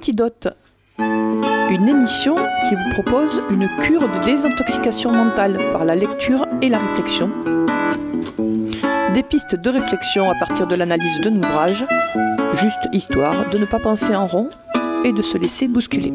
Antidote, une émission qui vous propose une cure de désintoxication mentale par la lecture et la réflexion. Des pistes de réflexion à partir de l'analyse d'un ouvrage, juste histoire de ne pas penser en rond et de se laisser bousculer.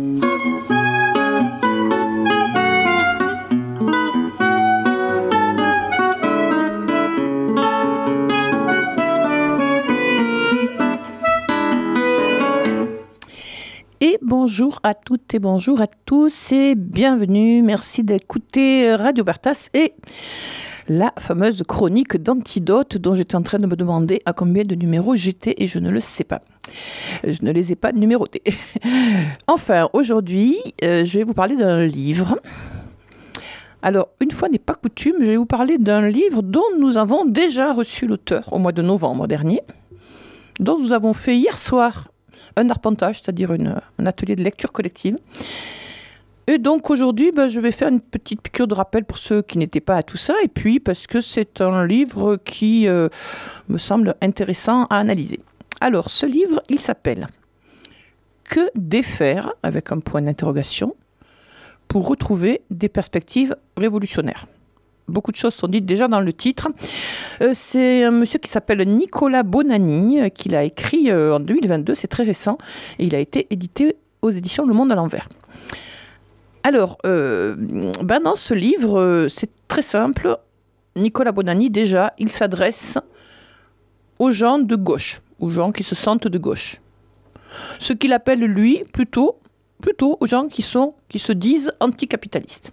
Et bonjour à toutes et bonjour à tous et bienvenue. Merci d'écouter Radio Bertas et la fameuse chronique d'Antidote dont j'étais en train de me demander à combien de numéros j'étais et je ne le sais pas. Je ne les ai pas numérotés. Enfin, aujourd'hui, je vais vous parler d'un livre. Alors, une fois n'est pas coutume, je vais vous parler d'un livre dont nous avons déjà reçu l'auteur au mois de novembre dernier, dont nous avons fait hier soir un arpentage, c'est-à-dire un atelier de lecture collective. Et donc aujourd'hui, je vais faire une petite piqûre de rappel pour ceux qui n'étaient pas à tout ça, et puis parce que c'est un livre qui me semble intéressant à analyser. Alors, ce livre, il s'appelle « Que défaire ?» avec un point d'interrogation, pour retrouver des perspectives révolutionnaires. Beaucoup de choses sont dites déjà dans le titre. C'est un monsieur qui s'appelle Nicolas Bonanni, qui l'a écrit en 2022, c'est très récent, et il a été édité aux éditions Le Monde à l'envers. Alors, dans ce livre, c'est très simple. Nicolas Bonanni, déjà, il s'adresse aux gens de gauche, aux gens qui se sentent de gauche. Ce qu'il appelle, lui, plutôt aux gens qui se disent anticapitalistes.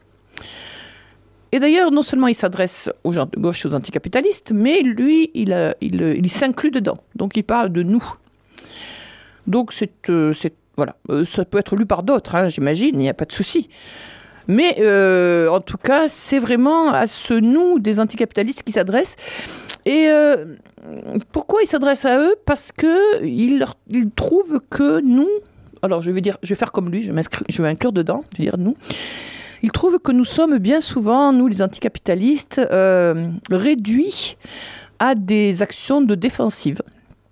Et d'ailleurs, non seulement il s'adresse aux gens de gauche et aux anticapitalistes, mais lui, il s'inclut dedans. Donc, il parle de nous. Donc, voilà. Ça peut être lu par d'autres, j'imagine, il n'y a pas de souci. Mais, en tout cas, c'est vraiment à ce nous des anticapitalistes qui s'adresse. Et pourquoi il s'adresse à eux ? Parce qu'il trouve que nous... Alors, je vais faire comme lui, je vais inclure dedans, je vais dire nous. Il trouve que nous sommes bien souvent, nous les anticapitalistes, réduits à des actions de défensive.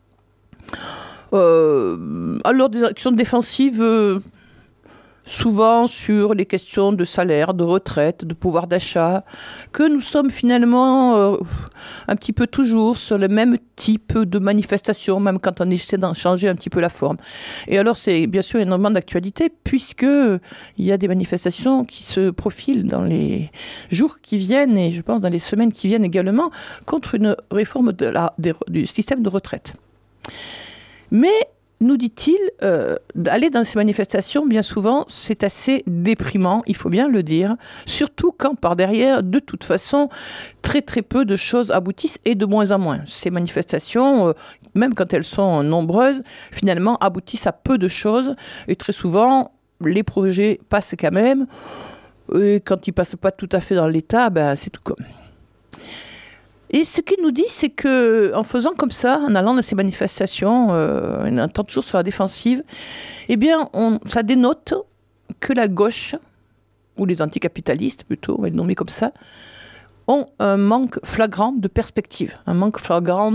Alors des actions défensives, souvent sur les questions de salaire, de retraite, de pouvoir d'achat, que nous sommes finalement un petit peu toujours sur le même type de manifestation, même quand on essaie d'en changer un petit peu la forme. Et alors c'est bien sûr énormément d'actualité, puisque il y a des manifestations qui se profilent dans les jours qui viennent, et je pense dans les semaines qui viennent également, contre une réforme du système de retraite. Mais, nous dit-il, aller dans ces manifestations, bien souvent, c'est assez déprimant, il faut bien le dire, surtout quand par derrière, de toute façon, très très peu de choses aboutissent et de moins en moins. Ces manifestations, même quand elles sont nombreuses, finalement aboutissent à peu de choses et très souvent, les projets passent quand même et quand ils ne passent pas tout à fait dans l'état, c'est tout comme. Et ce qu'il nous dit, c'est qu'en faisant comme ça, en allant dans ces manifestations, en étant toujours sur la défensive, eh bien, ça dénote que la gauche, ou les anticapitalistes plutôt, on va le nommer comme ça, ont un manque flagrant de perspective, un manque flagrant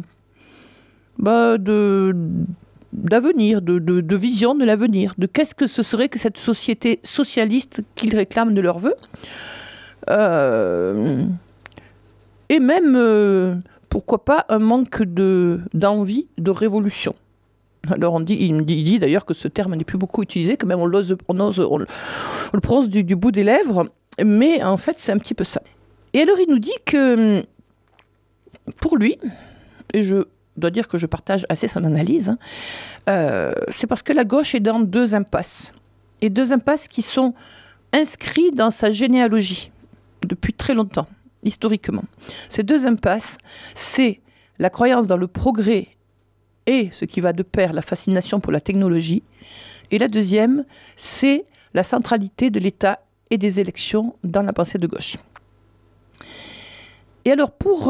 d'avenir, de vision de l'avenir, de qu'est-ce que ce serait que cette société socialiste qu'ils réclament de leur vœu. Et même, pourquoi pas, un manque d'envie de révolution. Alors il dit d'ailleurs que ce terme n'est plus beaucoup utilisé, que même on le prononce du bout des lèvres, mais en fait c'est un petit peu ça. Et alors il nous dit que, pour lui, et je dois dire que je partage assez son analyse, c'est parce que la gauche est dans deux impasses. Et deux impasses qui sont inscrites dans sa généalogie depuis très longtemps. Historiquement. Ces deux impasses, c'est la croyance dans le progrès et ce qui va de pair, la fascination pour la technologie. Et la deuxième, c'est la centralité de l'État et des élections dans la pensée de gauche. Et alors, pour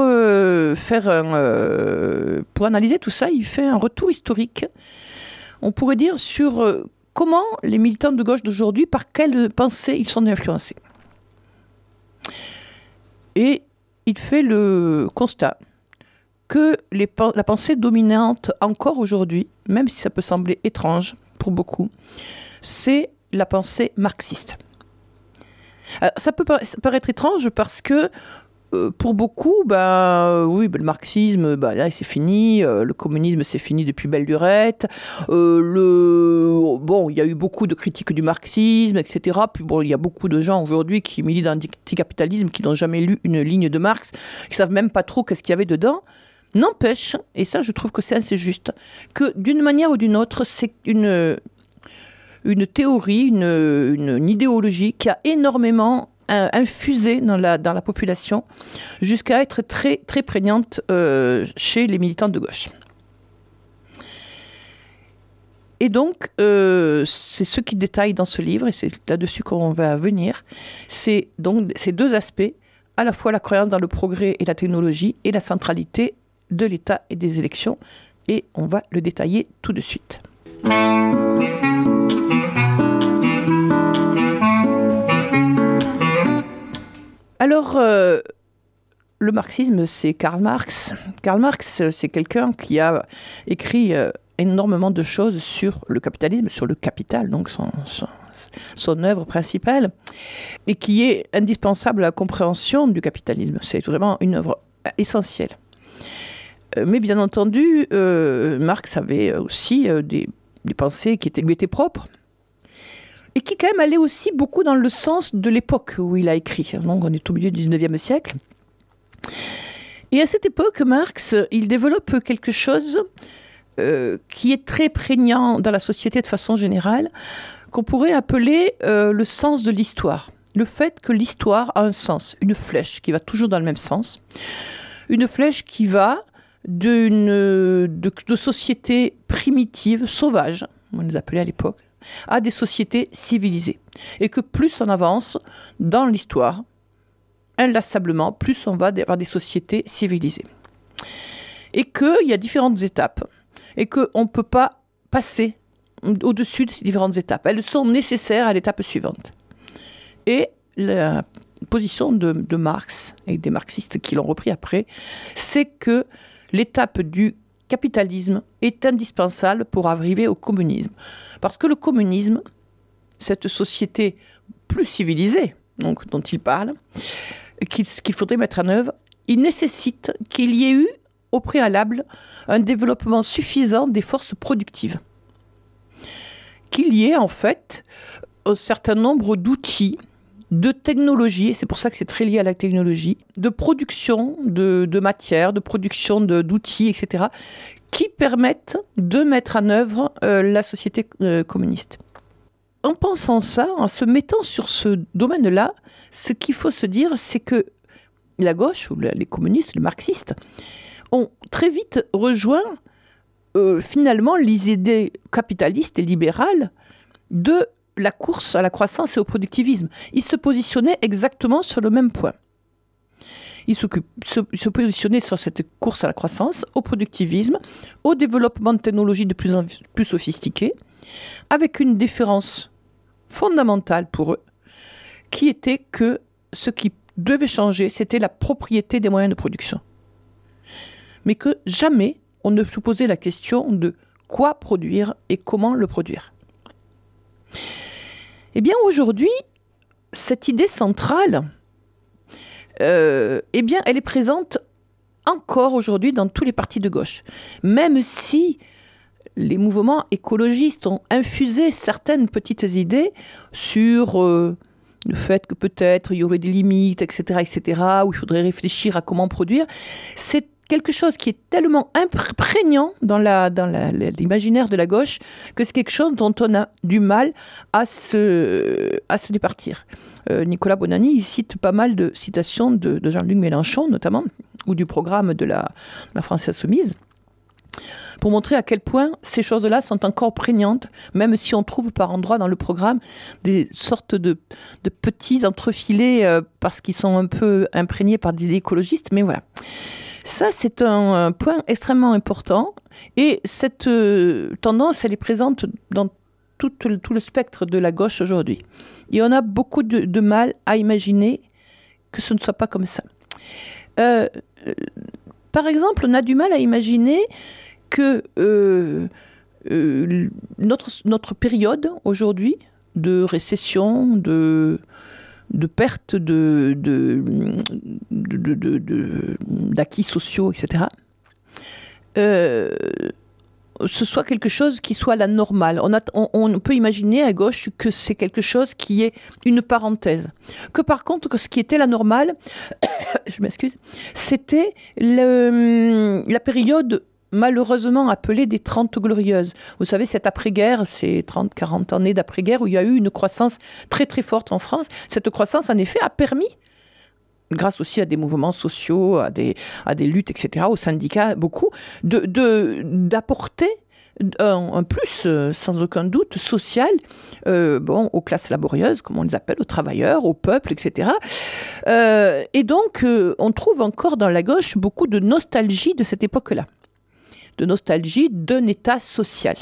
analyser tout ça, il fait un retour historique, on pourrait dire, sur comment les militants de gauche d'aujourd'hui, par quelle pensée ils sont influencés. Et il fait le constat que la pensée dominante encore aujourd'hui, même si ça peut sembler étrange pour beaucoup, c'est la pensée marxiste. Alors, ça peut paraître étrange parce que pour beaucoup, le marxisme, là, c'est fini, le communisme, c'est fini depuis belle lurette. Il y a eu beaucoup de critiques du marxisme, etc. Puis il y a beaucoup de gens aujourd'hui qui militent dans l'anticapitalisme, qui n'ont jamais lu une ligne de Marx, qui savent même pas trop qu'est-ce qu'il y avait dedans. N'empêche, et ça, je trouve que c'est assez juste, que d'une manière ou d'une autre, c'est une théorie, une idéologie qui a énormément infusé dans la population jusqu'à être très, très prégnante chez les militants de gauche. Et donc, c'est ce qui détaille dans ce livre, et c'est là-dessus qu'on va venir, c'est donc ces deux aspects, à la fois la croyance dans le progrès et la technologie, et la centralité de l'État et des élections, et on va le détailler tout de suite. Alors, le marxisme, c'est Karl Marx. Karl Marx, c'est quelqu'un qui a écrit énormément de choses sur le capitalisme, sur le capital, donc son œuvre principale, et qui est indispensable à la compréhension du capitalisme. C'est vraiment une œuvre essentielle. Mais bien entendu, Marx avait aussi des pensées qui lui étaient propres, et qui quand même allait aussi beaucoup dans le sens de l'époque où il a écrit. Donc on est au milieu du 19e siècle. Et à cette époque, Marx, il développe quelque chose qui est très prégnant dans la société de façon générale, qu'on pourrait appeler le sens de l'histoire. Le fait que l'histoire a un sens, une flèche qui va toujours dans le même sens. Une flèche qui va de sociétés primitives, sauvages, on les appelait à l'époque, à des sociétés civilisées. Et que plus on avance dans l'histoire, inlassablement, plus on va avoir des sociétés civilisées. Et qu'il y a différentes étapes, et qu'on ne peut pas passer au-dessus de ces différentes étapes. Elles sont nécessaires à l'étape suivante. Et la position de Marx, et des marxistes qui l'ont repris après, c'est que l'étape du capitalisme est indispensable pour arriver au communisme. Parce que le communisme, cette société plus civilisée, donc, dont il parle, qu'il faudrait mettre en œuvre, il nécessite qu'il y ait eu au préalable un développement suffisant des forces productives. Qu'il y ait en fait un certain nombre d'outils, de technologies, et c'est pour ça que c'est très lié à la technologie, de production de matières, de production d'outils, etc., qui permettent de mettre en œuvre la société communiste. En pensant ça, en se mettant sur ce domaine-là, ce qu'il faut se dire, c'est que la gauche, ou les communistes, les marxistes, ont très vite rejoint finalement les idées capitalistes et libérales de la course à la croissance et au productivisme. Ils se positionnaient exactement sur le même point. Ils se positionnaient sur cette course à la croissance, au productivisme, au développement de technologies de plus en plus sophistiquées, avec une différence fondamentale pour eux, qui était que ce qui devait changer, c'était la propriété des moyens de production. Mais que jamais on ne se posait la question de quoi produire et comment le produire. Eh bien, aujourd'hui, cette idée centrale, elle est présente encore aujourd'hui dans tous les partis de gauche. Même si les mouvements écologistes ont infusé certaines petites idées sur le fait que peut-être il y aurait des limites, etc., où il faudrait réfléchir à comment produire, c'est quelque chose qui est tellement prégnant dans l'imaginaire de la gauche que c'est quelque chose dont on a du mal à se départir. Nicolas Bonanni, il cite pas mal de citations de Jean-Luc Mélenchon, notamment, ou du programme de la France Insoumise, pour montrer à quel point ces choses-là sont encore prégnantes, même si on trouve par endroits dans le programme des sortes de petits entrefilés parce qu'ils sont un peu imprégnés par des idées écologistes, mais voilà. Ça, c'est un point extrêmement important et cette tendance, elle est présente dans tout le spectre de la gauche aujourd'hui. Et on a beaucoup de mal à imaginer que ce ne soit pas comme ça. Par exemple, on a du mal à imaginer que notre période aujourd'hui de récession, de perte d'acquis sociaux, etc., ce soit quelque chose qui soit la normale. On peut imaginer à gauche que c'est quelque chose qui est une parenthèse. Que par contre, ce qui était la normale, je m'excuse, c'était la période malheureusement appelée des 30 glorieuses. Vous savez, cette après-guerre, ces 30-40 années d'après-guerre où il y a eu une croissance très très forte en France. Cette croissance, en effet, a permis, grâce aussi à des mouvements sociaux, à des luttes, etc., aux syndicats, beaucoup, d'apporter un plus, sans aucun doute, social, aux classes laborieuses, comme on les appelle, aux travailleurs, au peuple, etc. Et donc, on trouve encore dans la gauche beaucoup de nostalgie de cette époque-là, de nostalgie d'un État social.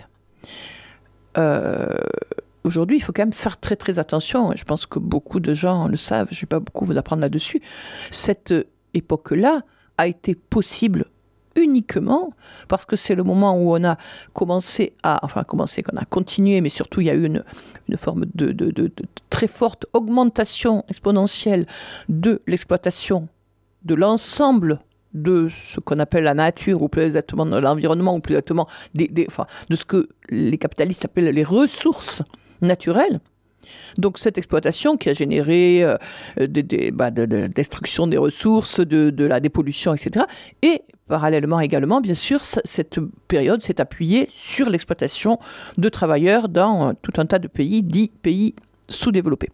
Aujourd'hui, il faut quand même faire très très attention. Je pense que beaucoup de gens le savent, je ne vais pas beaucoup vous apprendre là-dessus. Cette époque-là a été possible uniquement parce que c'est le moment où on a qu'on a continué, mais surtout il y a eu une forme de très forte augmentation exponentielle de l'exploitation de l'ensemble de ce qu'on appelle la nature, ou plus exactement de l'environnement, ou plus exactement de ce que les capitalistes appellent les ressources naturelles. Donc cette exploitation qui a généré de destruction des ressources, de la dépollution, etc. Et parallèlement également, bien sûr, cette période s'est appuyée sur l'exploitation de travailleurs dans tout un tas de pays, dits pays sous-développés.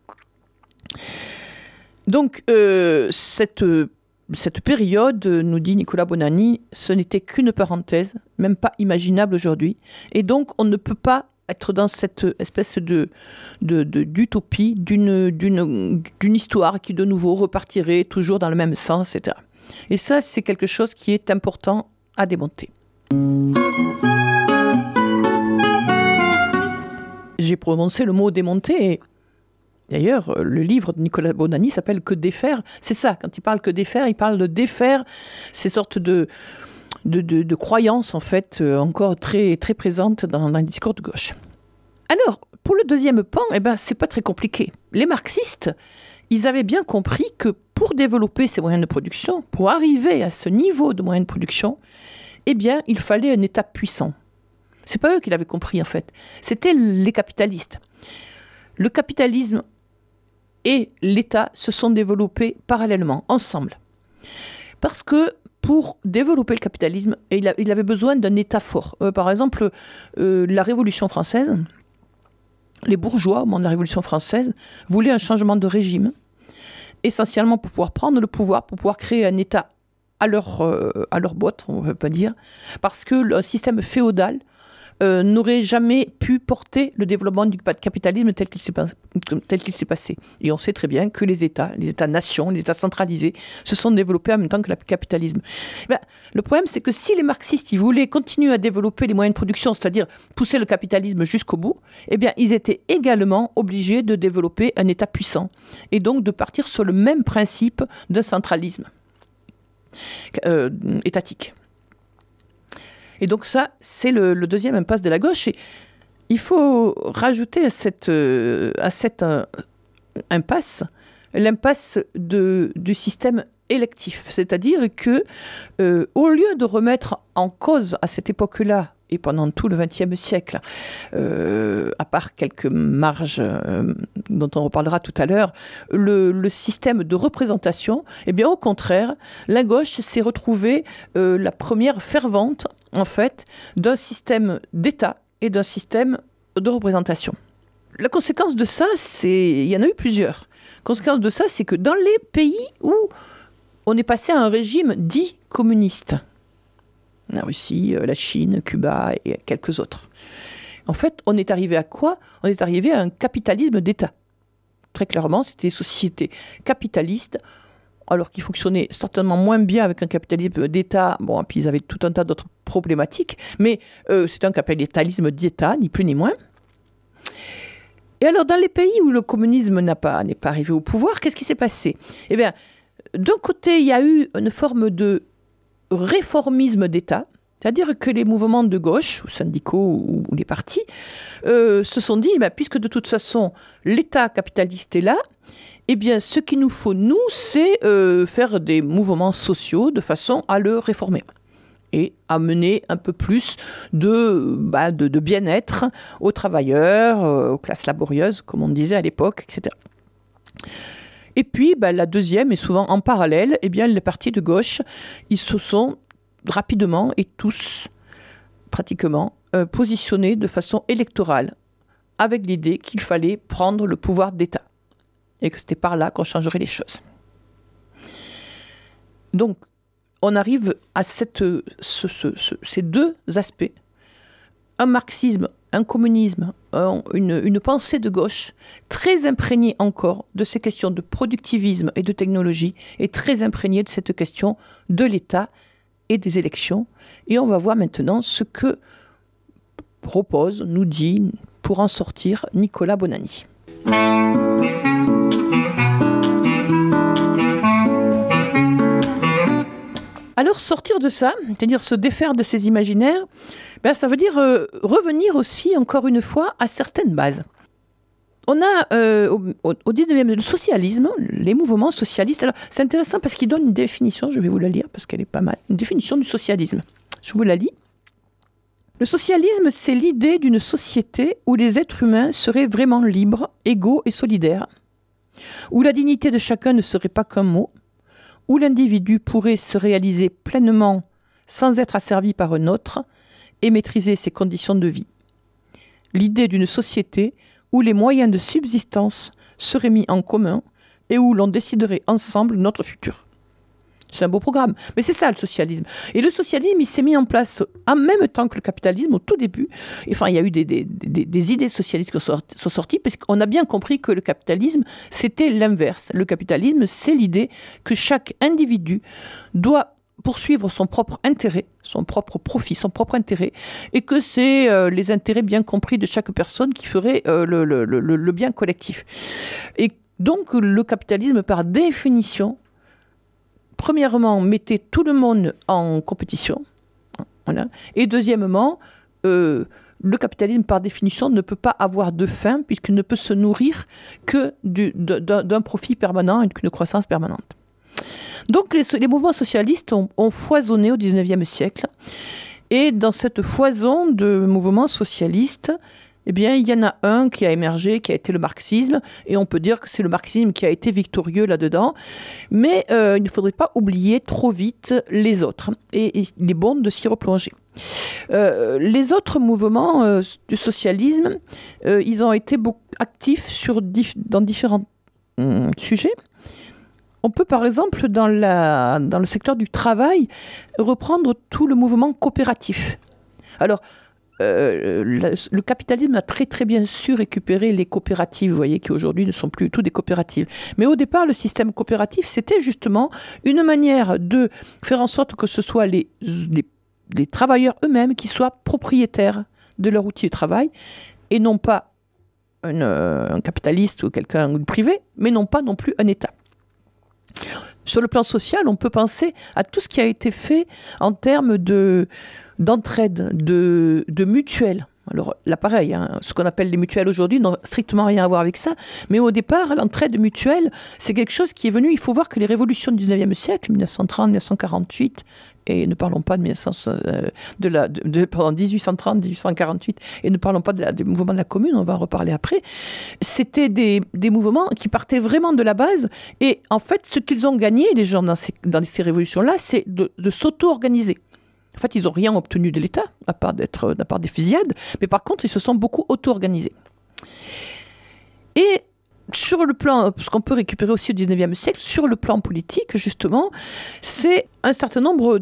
Donc cette période, nous dit Nicolas Bonanni, ce n'était qu'une parenthèse, même pas imaginable aujourd'hui. Et donc on ne peut pas être dans cette espèce d'utopie d'une histoire qui de nouveau repartirait toujours dans le même sens, etc. Et ça, c'est quelque chose qui est important à démonter. J'ai prononcé le mot démonter et d'ailleurs, le livre de Nicolas Bonanni s'appelle « Que défaire ». C'est ça, quand il parle que défaire, il parle de défaire ces sortes de croyances, en fait, encore très, très présentes dans le discours de gauche. Alors, pour le deuxième pan, c'est pas très compliqué. Les marxistes, ils avaient bien compris que pour développer ces moyens de production, pour arriver à ce niveau de moyens de production, il fallait un État puissant. C'est pas eux qui l'avaient compris, en fait. C'était les capitalistes. Le capitalisme et l'État se sont développés parallèlement, ensemble. Parce que pour développer le capitalisme, il avait besoin d'un État fort. Par exemple, la Révolution française, les bourgeois, au moment de la Révolution française, voulaient un changement de régime, essentiellement pour pouvoir prendre le pouvoir, pour pouvoir créer un État à leur botte, on ne peut pas dire, parce que le système féodal n'aurait jamais pu porter le développement du capitalisme tel qu'il s'est passé. Et on sait très bien que les États-nations, les États centralisés, se sont développés en même temps que le capitalisme. Le problème, c'est que si les marxistes ils voulaient continuer à développer les moyens de production, c'est-à-dire pousser le capitalisme jusqu'au bout, ils étaient également obligés de développer un État puissant. Et donc de partir sur le même principe de centralisme étatique. Et donc ça, c'est le deuxième impasse de la gauche. Et il faut rajouter à cette impasse l'impasse du système électif. C'est-à-dire que, au lieu de remettre en cause à cette époque-là, et pendant tout le XXe siècle, à part quelques marges dont on reparlera tout à l'heure, le système de représentation, au contraire, la gauche s'est retrouvée la première fervente, en fait, d'un système d'État et d'un système de représentation. La conséquence de ça, il y en a eu plusieurs. La conséquence de ça, c'est que dans les pays où on est passé à un régime dit communiste, la Russie, la Chine, Cuba et quelques autres. En fait, on est arrivé à quoi ? On est arrivé à un capitalisme d'État. Très clairement, c'était des sociétés capitalistes, alors qu'ils fonctionnaient certainement moins bien avec un capitalisme d'État. Bon, puis ils avaient tout un tas d'autres problématiques, mais c'est un capitalisme d'État, ni plus ni moins. Et alors, dans les pays où le communisme n'est pas arrivé au pouvoir, qu'est-ce qui s'est passé ? D'un côté, il y a eu une forme de réformisme d'État, C'est-à-dire que les mouvements de gauche, ou syndicaux, ou les partis, se sont dit, puisque de toute façon, l'État capitaliste est là, eh bien, ce qu'il nous faut, nous, c'est faire des mouvements sociaux de façon à le réformer et amener un peu plus de bien-être aux travailleurs, aux classes laborieuses, comme on disait à l'époque, etc. Et puis, la deuxième, et souvent en parallèle, eh bien, les partis de gauche, ils se sont rapidement et tous, pratiquement, positionnés de façon électorale, avec l'idée qu'il fallait prendre le pouvoir d'État, et que c'était par là qu'on changerait les choses. Donc, on arrive à ces deux aspects, un marxisme, un communisme, une pensée de gauche très imprégnée encore de ces questions de productivisme et de technologie, et très imprégnée de cette question de l'État et des élections. Et on va voir maintenant ce que propose, nous dit, pour en sortir, Nicolas Bonanni. Alors sortir de ça, c'est-à-dire se défaire de ces imaginaires, ça veut dire revenir aussi, encore une fois, à certaines bases. On a au 19e, le socialisme, les mouvements socialistes. Alors c'est intéressant parce qu'ils donnent une définition, je vais vous la lire parce qu'elle est pas mal, une définition du socialisme. Je vous la lis. Le socialisme, c'est l'idée d'une société où les êtres humains seraient vraiment libres, égaux et solidaires, où la dignité de chacun ne serait pas qu'un mot, où l'individu pourrait se réaliser pleinement sans être asservi par un autre et maîtriser ses conditions de vie. L'idée d'une société où les moyens de subsistance seraient mis en commun et où l'on déciderait ensemble notre futur. C'est un beau programme, mais c'est ça le socialisme. Et le socialisme, il s'est mis en place en même temps que le capitalisme au tout début. Enfin, il y a eu des idées socialistes qui sont sorties, parce qu'on a bien compris que le capitalisme, c'était l'inverse. Le capitalisme, c'est l'idée que chaque individu doit poursuivre son propre intérêt, son propre profit, son propre intérêt, et que c'est les intérêts bien compris de chaque personne qui ferait le bien collectif. Et donc, le capitalisme, par définition, premièrement, mettait tout le monde en compétition. Voilà. Et deuxièmement, le capitalisme, par définition, ne peut pas avoir de fin, puisqu'il ne peut se nourrir que d'un profit permanent et d'une croissance permanente. Donc les mouvements socialistes ont foisonné au XIXe siècle. Et dans cette foison de mouvements socialistes, eh bien, il y en a un qui a émergé, qui a été le marxisme, et on peut dire que c'est le marxisme qui a été victorieux là-dedans, mais il ne faudrait pas oublier trop vite les autres, et il est bon de s'y replonger. Les autres mouvements du socialisme, ils ont été beaucoup actifs dans différents sujets. On peut par exemple, dans le secteur du travail, reprendre tout le mouvement coopératif. Alors, le capitalisme a très très bien su récupérer les coopératives, vous voyez, qui aujourd'hui ne sont plus tout des coopératives. Mais au départ, le système coopératif, c'était justement une manière de faire en sorte que ce soit les travailleurs eux-mêmes qui soient propriétaires de leur outil de travail, et non pas un capitaliste ou quelqu'un privé, mais non pas non plus un État. Sur le plan social, on peut penser à tout ce qui a été fait en termes d'entraide, de mutuelles. Alors là, pareil, ce qu'on appelle les mutuelles aujourd'hui n'ont strictement rien à voir avec ça. Mais au départ, l'entraide mutuelle, c'est quelque chose qui est venu. Il faut voir que les révolutions du 19e siècle, 1930, 1948, et ne parlons pas de 1830, 1848, et ne parlons pas des mouvements de la Commune, on va en reparler après, c'était des mouvements qui partaient vraiment de la base, et en fait, ce qu'ils ont gagné, les gens dans ces révolutions-là, c'est de s'auto-organiser. En fait, ils n'ont rien obtenu de l'État, à part des fusillades, mais par contre, ils se sont beaucoup auto-organisés. Et sur le plan, ce qu'on peut récupérer aussi au 19e siècle, sur le plan politique, justement, c'est un certain nombre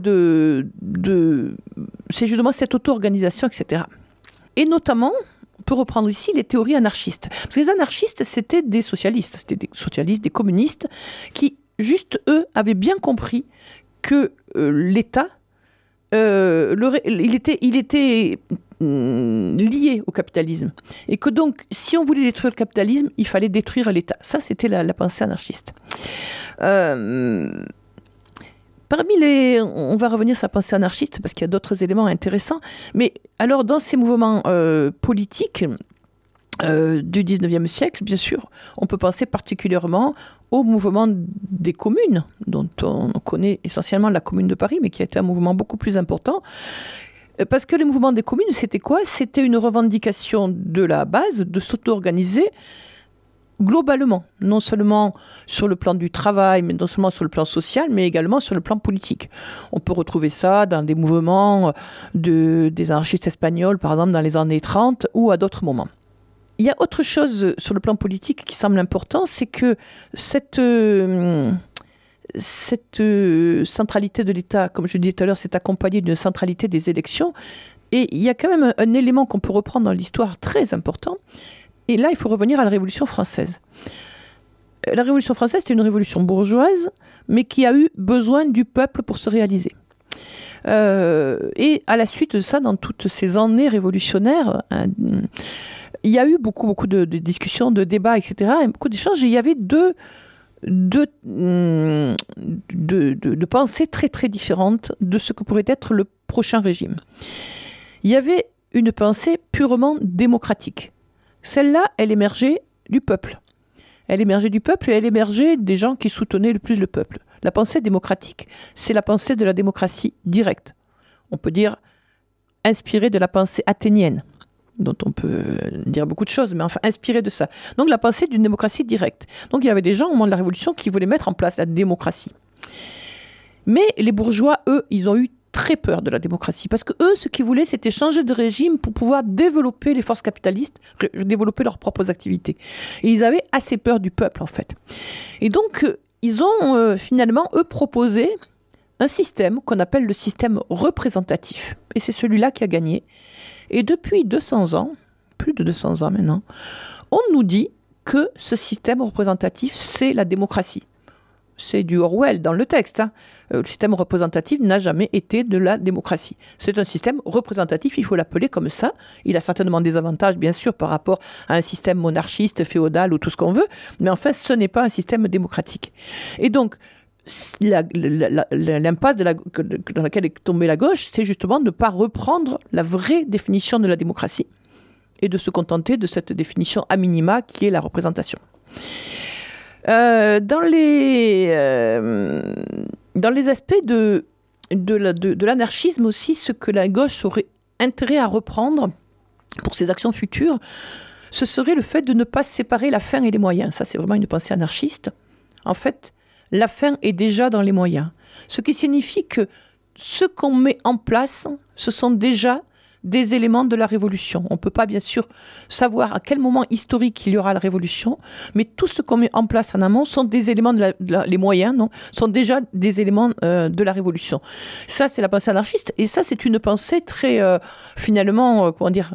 c'est justement cette auto-organisation, etc. Et notamment, on peut reprendre ici les théories anarchistes. Parce que les anarchistes, c'était des socialistes, des communistes, qui, juste eux, avaient bien compris que l'État, il était lié au capitalisme. Et que donc, si on voulait détruire le capitalisme, il fallait détruire l'État. Ça, c'était la pensée anarchiste. On va revenir sur la pensée anarchiste parce qu'il y a d'autres éléments intéressants. Mais alors, dans ces mouvements politiques du 19e siècle, bien sûr, on peut penser particulièrement au mouvement des communes, dont on connaît essentiellement la Commune de Paris, mais qui a été un mouvement beaucoup plus important. Parce que le mouvement des communes, c'était quoi ? C'était une revendication de la base de s'auto-organiser globalement, non seulement sur le plan du travail, mais non seulement sur le plan social, mais également sur le plan politique. On peut retrouver ça dans des mouvements des anarchistes espagnols, par exemple, dans les années 30 ou à d'autres moments. Il y a autre chose sur le plan politique qui semble important, c'est que cette centralité de l'État, comme je disais tout à l'heure, c'est accompagnée d'une centralité des élections. Et il y a quand même un élément qu'on peut reprendre dans l'histoire très important. Et là, il faut revenir à la Révolution française. La Révolution française, c'était une révolution bourgeoise, mais qui a eu besoin du peuple pour se réaliser. Et à la suite de ça, dans toutes ces années révolutionnaires, il y a eu beaucoup de discussions, de débats, etc., et beaucoup d'échanges. Et il y avait deux pensées très, très différentes de ce que pourrait être le prochain régime. Il y avait une pensée purement démocratique. Celle-là, elle émergeait du peuple. Elle émergeait du peuple et elle émergeait des gens qui soutenaient le plus le peuple. La pensée démocratique, c'est la pensée de la démocratie directe. On peut dire inspirée de la pensée athénienne, dont on peut dire beaucoup de choses, mais enfin inspirée de ça. Donc la pensée d'une démocratie directe. Donc il y avait des gens au moment de la Révolution qui voulaient mettre en place la démocratie. Mais les bourgeois, eux, ils ont eu très peur de la démocratie, parce que eux, ce qu'ils voulaient, c'était changer de régime pour pouvoir développer les forces capitalistes, développer leurs propres activités. Et ils avaient assez peur du peuple, en fait. Et donc, ils ont finalement, eux, proposé un système qu'on appelle le système représentatif. Et c'est celui-là qui a gagné. Et depuis 200 ans, plus de 200 ans maintenant, on nous dit que ce système représentatif, c'est la démocratie. C'est du Orwell dans le texte. Le système représentatif n'a jamais été de la démocratie. C'est un système représentatif, il faut l'appeler comme ça. Il a certainement des avantages, bien sûr, par rapport à un système monarchiste, féodal ou tout ce qu'on veut, mais en fait, ce n'est pas un système démocratique. Et donc, l'impasse dans laquelle est tombée la gauche, c'est justement de ne pas reprendre la vraie définition de la démocratie et de se contenter de cette définition à minima qui est la représentation. Dans les aspects de l'anarchisme aussi, ce que la gauche aurait intérêt à reprendre pour ses actions futures, ce serait le fait de ne pas séparer la fin et les moyens. Ça, c'est vraiment une pensée anarchiste. En fait, la fin est déjà dans les moyens. Ce qui signifie que ce qu'on met en place, ce sont déjà des éléments de la révolution. On ne peut pas, bien sûr, savoir à quel moment historique il y aura la révolution, mais tout ce qu'on met en place en amont sont des éléments les moyens, non, sont déjà des éléments de la révolution. Ça, c'est la pensée anarchiste, et ça, c'est une pensée très, finalement,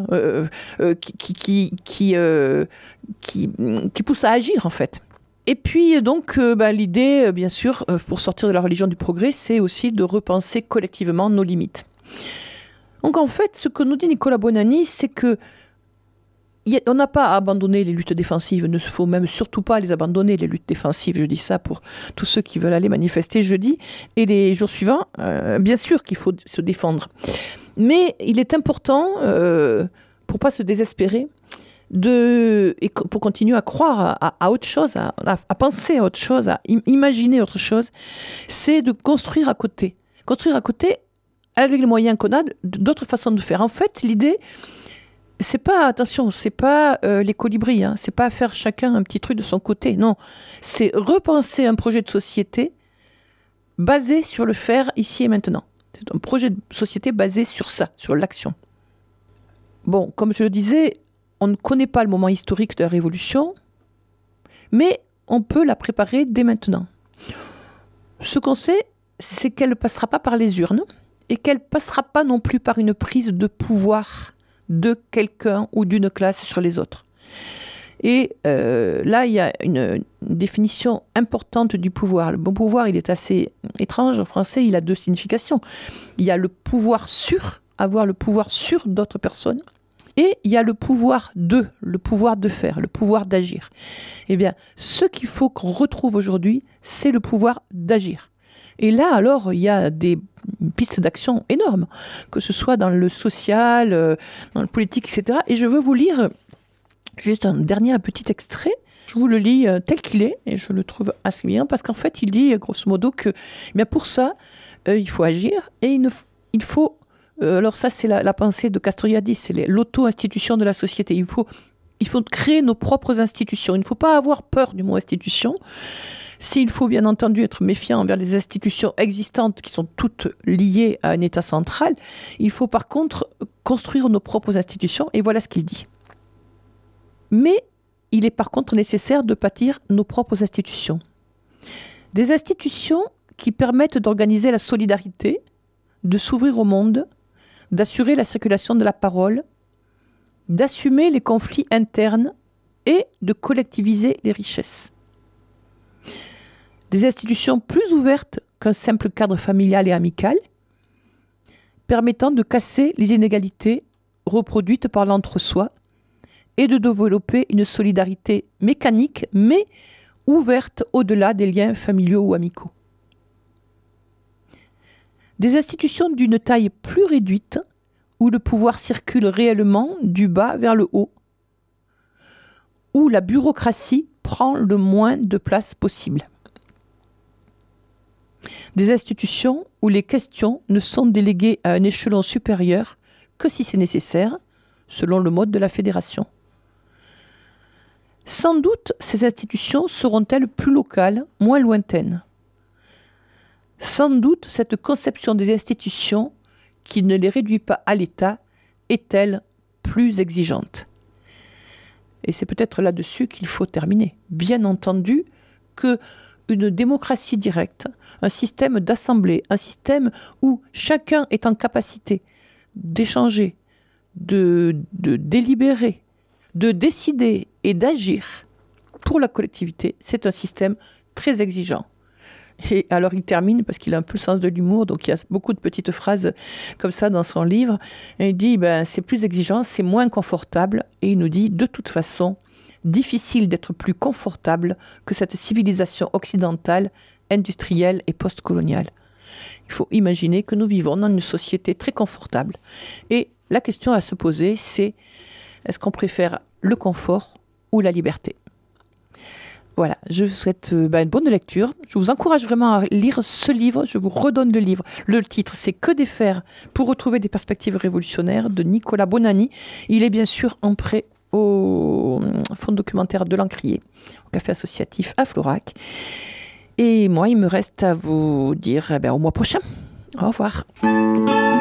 qui pousse à agir, en fait. Et puis, donc, l'idée, bien sûr, pour sortir de la religion du progrès, c'est aussi de repenser collectivement nos limites. Donc en fait, ce que nous dit Nicolas Bonanni, c'est que on n'a pas à abandonner les luttes défensives. Il ne faut même surtout pas les abandonner, les luttes défensives. Je dis ça pour tous ceux qui veulent aller manifester jeudi. Et les jours suivants, bien sûr qu'il faut se défendre. Mais il est important, pour ne pas se désespérer, et pour continuer à croire à autre chose, à penser à autre chose, à imaginer autre chose, c'est de construire à côté. Construire à côté avec les moyens qu'on a, d'autres façons de faire. En fait, l'idée, c'est pas les colibris, c'est pas faire chacun un petit truc de son côté, non. C'est repenser un projet de société basé sur le faire ici et maintenant. C'est un projet de société basé sur ça, sur l'action. Bon, comme je le disais, on ne connaît pas le moment historique de la Révolution, mais on peut la préparer dès maintenant. Ce qu'on sait, c'est qu'elle ne passera pas par les urnes, et qu'elle ne passera pas non plus par une prise de pouvoir de quelqu'un ou d'une classe sur les autres. Et là, il y a une définition importante du pouvoir. Le bon pouvoir, il est assez étrange. En français, il a deux significations. Il y a le pouvoir sur, avoir le pouvoir sur d'autres personnes, et il y a le pouvoir de faire, le pouvoir d'agir. Eh bien, ce qu'il faut qu'on retrouve aujourd'hui, c'est le pouvoir d'agir. Et là, alors, il y a des pistes d'action énormes, que ce soit dans le social, dans le politique, etc. Et je veux vous lire juste un dernier petit extrait. Je vous le lis tel qu'il est, et je le trouve assez bien, parce qu'en fait, il dit, grosso modo, que pour ça, il faut agir, et il faut... alors ça, c'est la pensée de Castoriadis, c'est l'auto-institution de la société. Il faut créer nos propres institutions. Il ne faut pas avoir peur du mot institution. S'il faut bien entendu être méfiant envers les institutions existantes qui sont toutes liées à un État central, il faut par contre construire nos propres institutions, et voilà ce qu'il dit. Mais il est par contre nécessaire de bâtir nos propres institutions. Des institutions qui permettent d'organiser la solidarité, de s'ouvrir au monde, d'assurer la circulation de la parole, d'assumer les conflits internes et de collectiviser les richesses. Des institutions plus ouvertes qu'un simple cadre familial et amical, permettant de casser les inégalités reproduites par l'entre-soi et de développer une solidarité mécanique, mais ouverte au-delà des liens familiaux ou amicaux. Des institutions d'une taille plus réduite, où le pouvoir circule réellement du bas vers le haut, où la bureaucratie prend le moins de place possible. Des institutions où les questions ne sont déléguées à un échelon supérieur que si c'est nécessaire, selon le mode de la fédération. Sans doute, ces institutions seront-elles plus locales, moins lointaines. Sans doute, cette conception des institutions, qui ne les réduit pas à l'État, est-elle plus exigeante. Et c'est peut-être là-dessus qu'il faut terminer. Bien entendu qu'une démocratie directe, un système d'assemblée, un système où chacun est en capacité d'échanger, de délibérer, de décider et d'agir pour la collectivité, c'est un système très exigeant. Et alors il termine, parce qu'il a un peu le sens de l'humour, donc il y a beaucoup de petites phrases comme ça dans son livre, et il dit c'est plus exigeant, c'est moins confortable, et il nous dit de toute façon, difficile d'être plus confortable que cette civilisation occidentale, industrielle et post-coloniale. Il faut imaginer que nous vivons dans une société très confortable. Et la question à se poser, c'est est-ce qu'on préfère le confort ou la liberté ? Voilà, je vous souhaite une bonne lecture. Je vous encourage vraiment à lire ce livre. Je vous redonne le livre. Le titre, c'est « Que défaire pour retrouver des perspectives révolutionnaires » de Nicolas Bonanni. Il est bien sûr en prêt au fonds documentaire de l'Encrier, au café associatif à Florac. Et moi, il me reste à vous dire au mois prochain. Au revoir.